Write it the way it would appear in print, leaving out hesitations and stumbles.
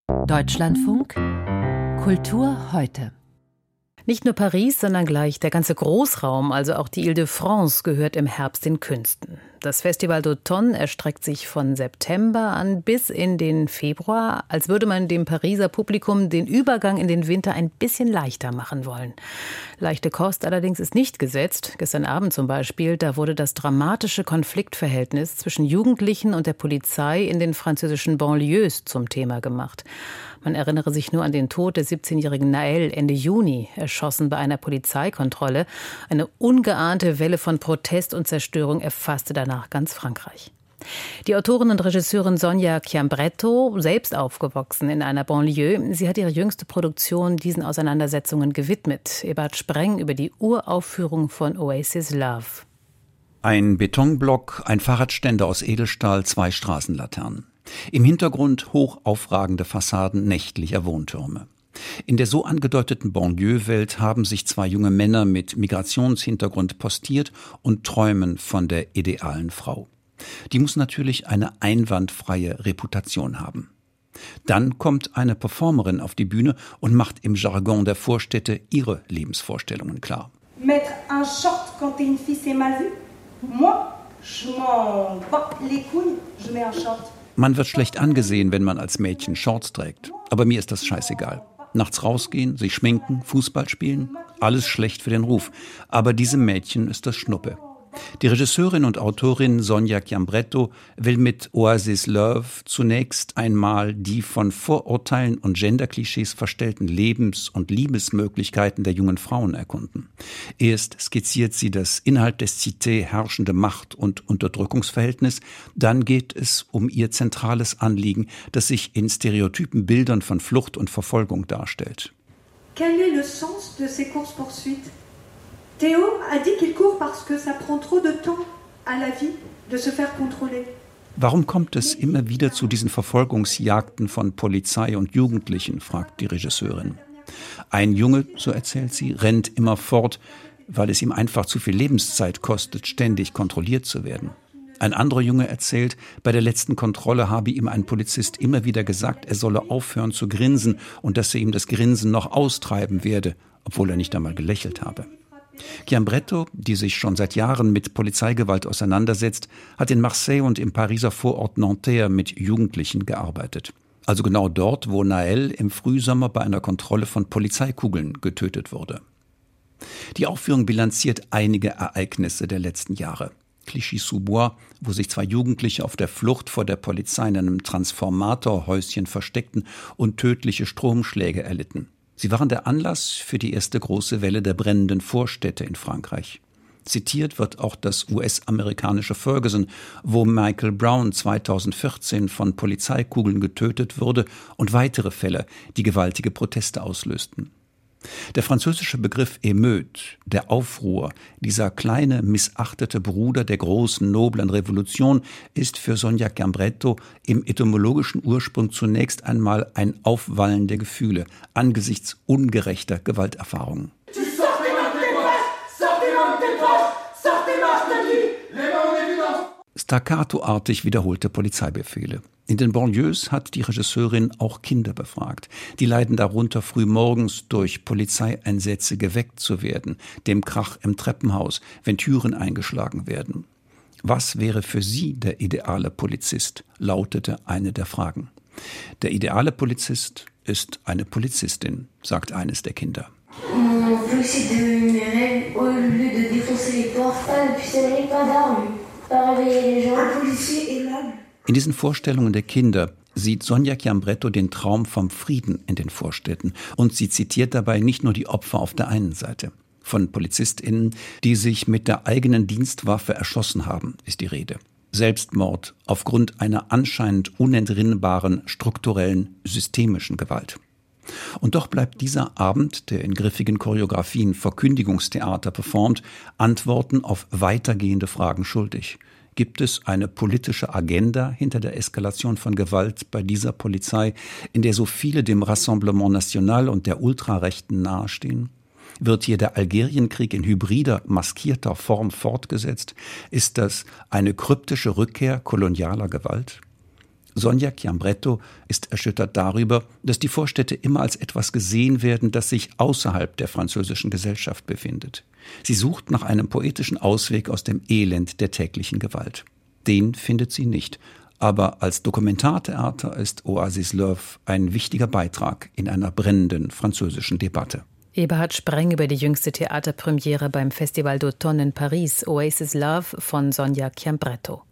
Deutschlandfunk Kultur heute. Nicht nur Paris, sondern gleich der ganze Großraum, also auch die Île-de-France, gehört im Herbst den Künsten. Das Festival d'Automne erstreckt sich von September an bis in den Februar, als würde man dem Pariser Publikum den Übergang in den Winter ein bisschen leichter machen wollen. Leichte Kost allerdings ist nicht gesetzt. Gestern Abend zum Beispiel, da wurde das dramatische Konfliktverhältnis zwischen Jugendlichen und der Polizei in den französischen Banlieues zum Thema gemacht. Man erinnere sich nur an den Tod der 17-jährigen Naël Ende Juni, erschossen bei einer Polizeikontrolle. Eine ungeahnte Welle von Protest und Zerstörung erfasste danach ganz Frankreich. Die Autorin und Regisseurin Sonia Chiambretto, selbst aufgewachsen in einer Banlieue, sie hat ihre jüngste Produktion diesen Auseinandersetzungen gewidmet. Ebert Spreng über die Uraufführung von Oasis Love. Ein Betonblock, ein Fahrradständer aus Edelstahl, 2 Straßenlaternen. Im Hintergrund hoch aufragende Fassaden nächtlicher Wohntürme. In der so angedeuteten Banlieue-Welt haben sich 2 junge Männer mit Migrationshintergrund postiert und träumen von der idealen Frau. Die muss natürlich eine einwandfreie Reputation haben. Dann kommt eine Performerin auf die Bühne und macht im Jargon der Vorstädte ihre Lebensvorstellungen klar. Mettre un short quand une fille c'est mal vu? Moi, je m'en bats les couilles, je mets un short. Man wird schlecht angesehen, wenn man als Mädchen Shorts trägt. Aber mir ist das scheißegal. Nachts rausgehen, sich schminken, Fußball spielen, alles schlecht für den Ruf. Aber diesem Mädchen ist das Schnuppe. Die Regisseurin und Autorin Sonia Chiambretto will mit Oasis Love zunächst einmal die von Vorurteilen und Genderklischees verstellten Lebens- und Liebesmöglichkeiten der jungen Frauen erkunden. Erst skizziert sie das innerhalb des Cité herrschende Macht- und Unterdrückungsverhältnis, dann geht es um ihr zentrales Anliegen, das sich in stereotypen Bildern von Flucht und Verfolgung darstellt. Quel est le sens de ces courses-poursuites? Théo a dit qu'il court parce que ça prend trop de temps à la vie de se faire contrôler. Warum kommt es immer wieder zu diesen Verfolgungsjagden von Polizei und Jugendlichen, fragt die Regisseurin. Ein Junge, so erzählt sie, rennt immer fort, weil es ihm einfach zu viel Lebenszeit kostet, ständig kontrolliert zu werden. Ein anderer Junge erzählt, bei der letzten Kontrolle habe ihm ein Polizist immer wieder gesagt, er solle aufhören zu grinsen und dass er ihm das Grinsen noch austreiben werde, obwohl er nicht einmal gelächelt habe. Chiambretto, die sich schon seit Jahren mit Polizeigewalt auseinandersetzt, hat in Marseille und im Pariser Vorort Nanterre mit Jugendlichen gearbeitet. Also genau dort, wo Naël im Frühsommer bei einer Kontrolle von Polizeikugeln getötet wurde. Die Aufführung bilanziert einige Ereignisse der letzten Jahre. Clichy-sous-Bois, wo sich 2 Jugendliche auf der Flucht vor der Polizei in einem Transformatorhäuschen versteckten und tödliche Stromschläge erlitten. Sie waren der Anlass für die erste große Welle der brennenden Vorstädte in Frankreich. Zitiert wird auch das US-amerikanische Ferguson, wo Michael Brown 2014 von Polizeikugeln getötet wurde, und weitere Fälle, die gewaltige Proteste auslösten. Der französische Begriff Émeute, der Aufruhr, dieser kleine, missachtete Bruder der großen, noblen Revolution, ist für Sonia Chiambretto im etymologischen Ursprung zunächst einmal ein Aufwallen der Gefühle angesichts ungerechter Gewalterfahrungen. Staccatoartig wiederholte Polizeibefehle. In den Banlieues hat die Regisseurin auch Kinder befragt. Die leiden darunter, früh morgens durch Polizeieinsätze geweckt zu werden, dem Krach im Treppenhaus, wenn Türen eingeschlagen werden. Was wäre für sie der ideale Polizist, lautete eine der Fragen. Der ideale Polizist ist eine Polizistin, sagt eines der Kinder. In diesen Vorstellungen der Kinder sieht Sonia Chiambretto den Traum vom Frieden in den Vorstädten. Und sie zitiert dabei nicht nur die Opfer auf der einen Seite. Von PolizistInnen, die sich mit der eigenen Dienstwaffe erschossen haben, ist die Rede. Selbstmord aufgrund einer anscheinend unentrinnbaren, strukturellen, systemischen Gewalt. Und doch bleibt dieser Abend, der in griffigen Choreografien Verkündigungstheater performt, Antworten auf weitergehende Fragen schuldig. Gibt es eine politische Agenda hinter der Eskalation von Gewalt bei dieser Polizei, in der so viele dem Rassemblement National und der Ultrarechten nahestehen? Wird hier der Algerienkrieg in hybrider, maskierter Form fortgesetzt? Ist das eine kryptische Rückkehr kolonialer Gewalt? Sonia Chiambretto ist erschüttert darüber, dass die Vorstädte immer als etwas gesehen werden, das sich außerhalb der französischen Gesellschaft befindet. Sie sucht nach einem poetischen Ausweg aus dem Elend der täglichen Gewalt. Den findet sie nicht. Aber als Dokumentartheater ist Oasis Love ein wichtiger Beitrag in einer brennenden französischen Debatte. Eberhard Spreng über die jüngste Theaterpremiere beim Festival d'Automne in Paris, Oasis Love von Sonia Chiambretto.